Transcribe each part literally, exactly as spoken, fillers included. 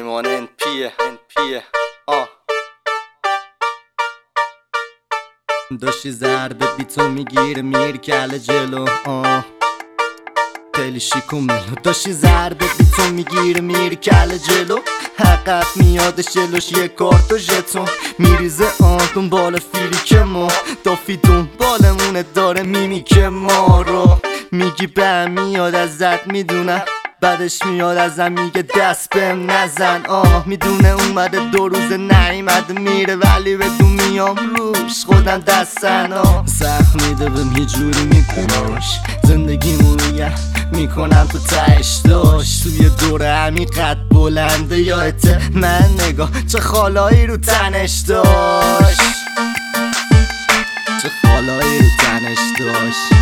پیمان ان پیه ان پیه آه داشتی ضربه بی تو میگیره میر کل جلو آه خیلی شیک و ملو داشتی ضربه بی تو میگیره میر کل جلو حقب میادش جلوش یه کارت و ژتون میریزه آه دنبال فیلی که ما دافی دنبالمونه داره میمی که ما رو میگی به میاد ازت میدونم بعدش میاد ازم میگه دست بهم نزن آه میدونه اومده دو روز نیومده میره ولی بدون میام روش خودم دستن آه سخت میده بهم یه جوری میکناش زندگیمو میگم میکنم تو تهش داشت توی دوره همی قد بلنده یادته من نگاه چه خالایی رو تنش داشت چه خالایی رو تنش داشت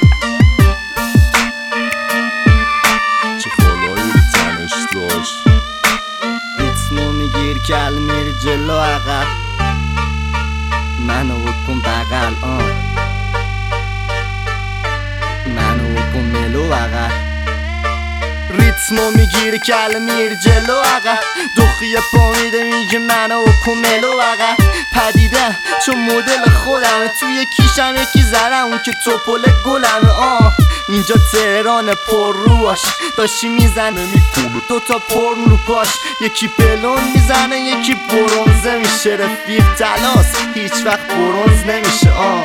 ریتمو میگیر کل میری جلو عقب منو بکن بغل آن منو بکن ملو عقب ریتمو میگیر کل میری جلو عقب دخی پا میده میگه منو بکن ملو عقب پدیدم چون مدل خودمه توی کیشم یکی زرم اون که توپل گلمه آه اینجا تهران پر روش داشتی میزنه میکنه دوتا پر رو پاش یکی بلون میزنه یکی برونزه میشه رفیق تلاس هیچ وقت برونز نمیشه آه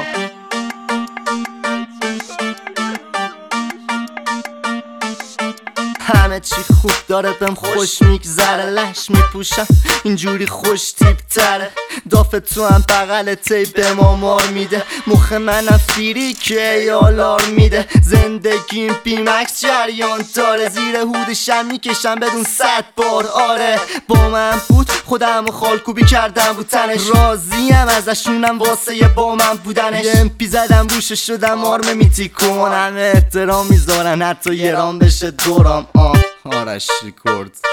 همه چی خوب داره بهم خوش میگذره لش میپوشم اینجوری خوش تیپ تره دافه تو هم بغل تی به ما مار میده مخ منم فیری که یالار میده زندگیم بیمکس جریان داره زیر هودشم میکشم بدون صد بار آره با من بود خودم خالکوبی کردم رو تنش راضیم ازشونم واسه یه با من بودنش یه امپی زدم روش شدم آرمه میتی کنم احترام میذارن حتی یه رام بشه دورام آه آرش ریکورد